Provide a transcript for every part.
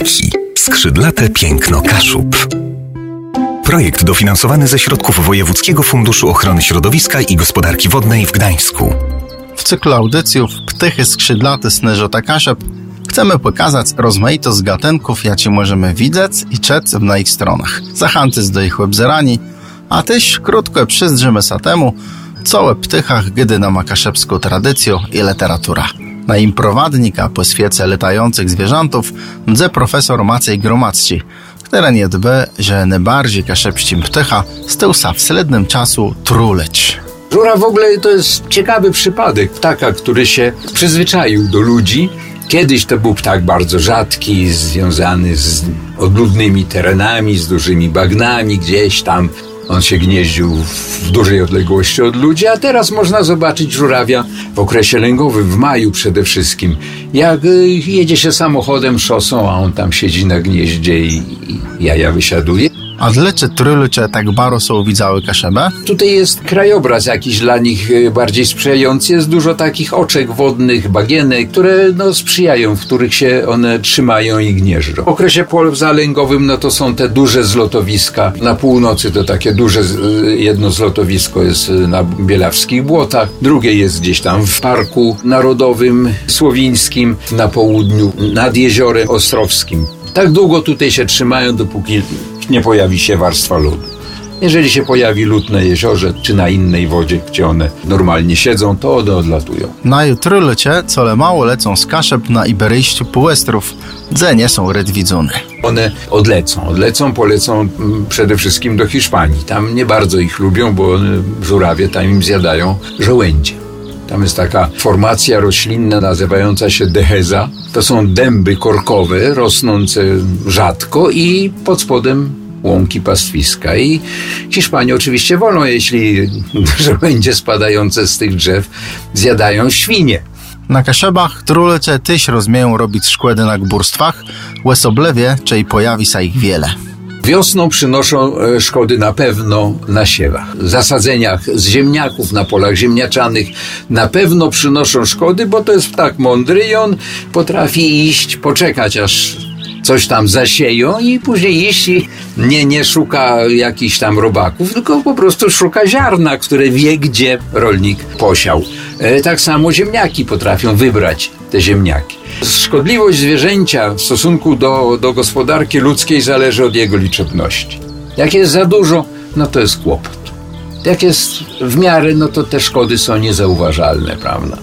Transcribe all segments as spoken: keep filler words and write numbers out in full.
Ptaki. Skrzydlate piękno Kaszub. Projekt dofinansowany ze środków Wojewódzkiego Funduszu Ochrony Środowiska i Gospodarki Wodnej w Gdańsku. W cyklu audycjów Ptychy skrzydlate sneżota Kaszub chcemy pokazać rozmaitość gatunków, jakie możemy widzieć i czytać na ich stronach. Zachęcać do ich obzerani, a też krótko przyjrzymy się temu, co o ptychach gdy na kaszubską tradycję i literatura. Na im prowadnika po świecie latających zwierzętów dze profesor Maciej Gromacki, który nie dba, że najbardziej kaszubskim ptycha stał się w ślednym czasu truleć. Żuraw w ogóle to jest ciekawy przypadek ptaka, który się przyzwyczaił do ludzi. Kiedyś to był ptak bardzo rzadki, związany z odludnymi terenami, z dużymi bagnami, gdzieś tam on się gnieździł w dużej odległości od ludzi, a teraz można zobaczyć żurawia w okresie lęgowym, w maju przede wszystkim. Jak jedzie się samochodem, szosą, a on tam siedzi na gnieździe i, i jaja wysiaduje. A dlaczego trylucze tak bardzo są widzały Kaszubę? Tutaj jest krajobraz jakiś dla nich bardziej sprzyjający. Jest dużo takich oczek wodnych, bagienek, które no, sprzyjają, w których się one trzymają i gnieżdżą. W okresie pozalęgowym no, to są te duże zlotowiska. Na północy to takie duże jedno zlotowisko jest na Bielawskich Błotach, drugie jest gdzieś tam w Parku Narodowym Słowińskim, na południu nad Jeziorem Ostrowskim. Tak długo tutaj się trzymają, dopóki nie pojawi się warstwa lodu. Jeżeli się pojawi lód na jeziorze czy na innej wodzie, gdzie one normalnie siedzą, to one odlatują. Na trylucie cole mało lecą z Kaszub na iberyjściu półestrów, gdzie nie są redwidzone. One odlecą, odlecą, polecą przede wszystkim do Hiszpanii. Tam nie bardzo ich lubią, bo żurawie tam im zjadają żołędzie. Tam jest taka formacja roślinna nazywająca się deheza. To są dęby korkowe, rosnące rzadko i pod spodem łąki pastwiska. I Hiszpanie oczywiście wolą, jeśli żołędzie spadające z tych drzew zjadają świnie. Na Kaszubach trylucze też rozumieją robić szkłedy na górstwach, łesoblewie, czyli pojawi się ich wiele. Wiosną przynoszą szkody na pewno na siewach. W zasadzeniach z ziemniaków na polach ziemniaczanych na pewno przynoszą szkody, bo to jest ptak mądry i on potrafi iść, poczekać aż coś tam zasieją i później iść i nie, nie szuka jakichś tam robaków, tylko po prostu szuka ziarna, które wie, gdzie rolnik posiał. E, tak samo ziemniaki potrafią wybrać te ziemniaki. Szkodliwość zwierzęcia w stosunku do, do gospodarki ludzkiej zależy od jego liczebności. Jak jest za dużo, no to jest kłopot. Jak jest w miarę, no to te szkody są niezauważalne, prawda?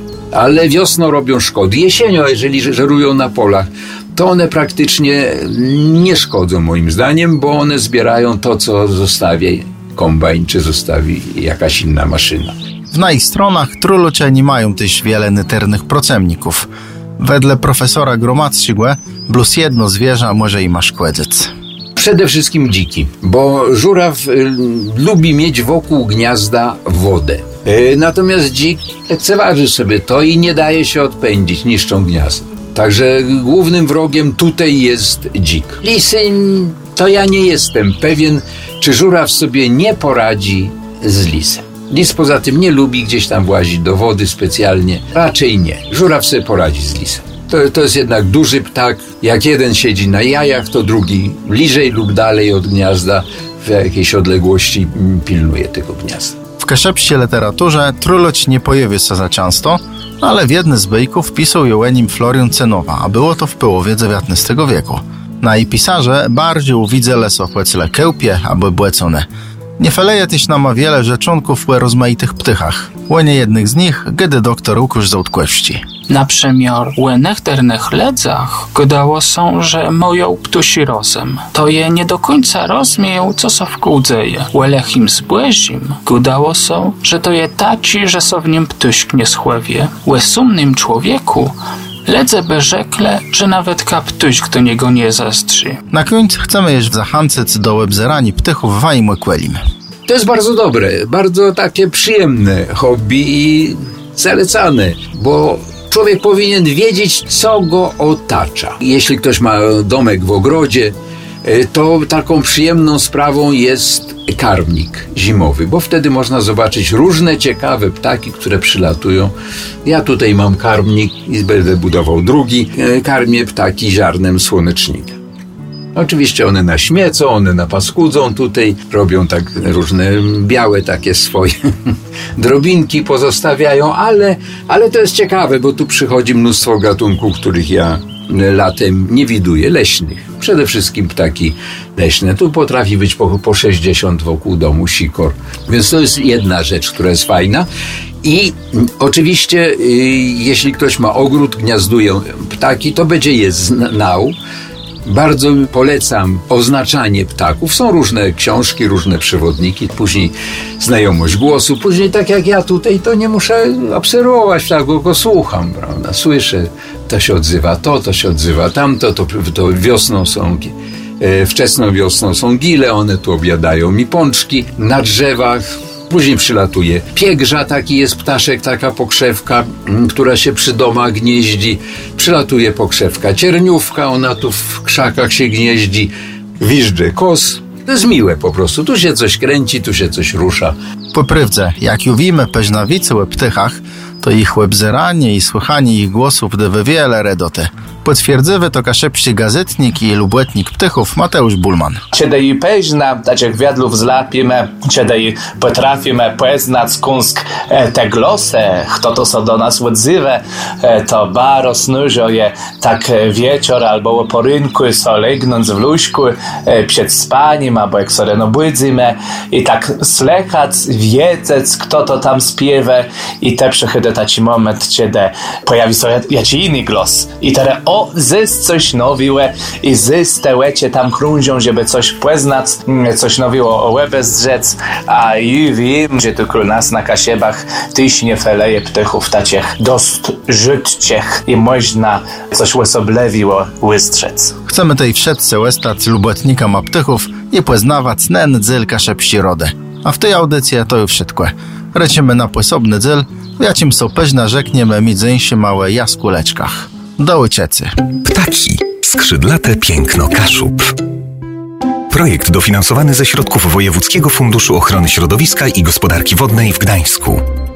Ale wiosną robią szkody. Jesienią, jeżeli żerują na polach, to one praktycznie nie szkodzą moim zdaniem, bo one zbierają to, co zostawi kombajn, czy zostawi jakaś inna maszyna. Na ich stronach trylucze nie mają też wiele nyternych procemników. Wedle profesora Gromackiego plus jedno zwierzę może i ma szkłedzec. Przede wszystkim dziki, bo żuraw y, lubi mieć wokół gniazda wodę. Y, natomiast dzik lekceważy sobie to i nie daje się odpędzić, niszczą gniazdo. Także głównym wrogiem tutaj jest dzik. Lisy, to ja nie jestem pewien, czy żuraw sobie nie poradzi z lisem. Lis poza tym nie lubi gdzieś tam włazić do wody specjalnie. Raczej nie. Żuraw sobie poradzi z lisem. To, to jest jednak duży ptak. Jak jeden siedzi na jajach, to drugi bliżej lub dalej od gniazda w jakiejś odległości pilnuje tego gniazda. W kaszubskiej literaturze tryluć nie pojawia się za często, ale w jednym z bejków pisał ją o nim Florian Cenowa, a było to w połowie dziewiętnastego wieku. Na jej pisarze bardziej uwidzę lesochłecyle kełpie albo błecone. Nie feleje też nama wiele rzeczunków o rozmaitych ptychach. Łenie jednych z nich, gdy doktor Łukusz Zołtkłewści. Na przemiar u niektórych ledzach gdało są, że moją ptusi rozem. To je nie do końca rozumieją, co so w kółdzeje. U lechim zbłezim gdało są, że to je taci, że so w nim ptuśk nie schłewie. U sumnym człowieku ledze by rzekle, że nawet kaptuśk do niego nie zastrzy. Na końcu chcemy jeszcze zachęcać do obzerania ptychów w Wajmłekwelim. To jest bardzo dobre, bardzo takie przyjemne hobby i zalecane, bo człowiek powinien wiedzieć, co go otacza. Jeśli ktoś ma domek w ogrodzie, to taką przyjemną sprawą jest karmnik zimowy, bo wtedy można zobaczyć różne ciekawe ptaki, które przylatują. Ja tutaj mam karmnik i będę budował drugi. Karmię ptaki ziarnem słonecznika. Oczywiście one naśmiecą, one napaskudzą tutaj, robią tak różne białe takie swoje drobinki pozostawiają, ale, ale to jest ciekawe, bo tu przychodzi mnóstwo gatunków, których ja latem nie widuję, leśnych. Przede wszystkim ptaki leśne. Tu potrafi być po, po sześćdziesiąt wokół domu sikor. Więc to jest jedna rzecz, która jest fajna. I oczywiście, y, jeśli ktoś ma ogród, gniazdują ptaki, to będzie je znał. Bardzo polecam oznaczanie ptaków. Są różne książki, różne przewodniki, później znajomość głosu, później tak jak ja tutaj, to nie muszę obserwować ptaków, tylko słucham, prawda? Słyszę, to się odzywa to, to się odzywa tamto, to, to wiosną są, e, wczesną wiosną są gile, one tu objadają mi pączki na drzewach. Później przylatuje piegrza, taki jest ptaszek, taka pokrzewka, która się przy domach gnieździ. Przylatuje pokrzewka cierniówka, ona tu w krzakach się gnieździ. Wiżdże kos. To jest miłe po prostu. Tu się coś kręci, tu się coś rusza. Po prywdze, jak juwimy peźnawicy o ptychach, to ich łebzeranie i słuchanie ich głosów dawy wiele redoty. Potwierdzywy to kaszepści gazetnik i lubłetnik ptychów Mateusz Bulman. Kiedy i peźna, tak jak wiadlów zlapimy, kiedy i potrafimy poznać kunsk e, te głosy, kto to so do nas odzywa, e, to baro snużo je tak wieczór albo o porynku, so legnąc w luźku e, przed spaniem, albo jak so rano budzimy i tak slechać, wiedzieć, kto to tam śpiewa i te przychody taki moment, kiedy pojawi się jakiś inny głos i teraz o, zysk coś nowiłe i zysk te łecie tam krążą, żeby coś poznać, coś nowiło o łebę zrzec, a i wiem, że tu nas na kasiebach tyśnie feleje ptychów taciech dost żytciech i można coś osoblewiło łystrzec. Chcemy tej wszetce łestać lubłetnika ma ptychów i poznawać nen dzyl kaszepści rodę. A w tej audycji to już wszystko. Lecimy na posobny dzyl, jacim so peźna rzekniemy midzęsie małe jaskuleczkach. Do uciecy. Ptaki. Skrzydlate piękno Kaszub. Projekt dofinansowany ze środków Wojewódzkiego Funduszu Ochrony Środowiska i Gospodarki Wodnej w Gdańsku.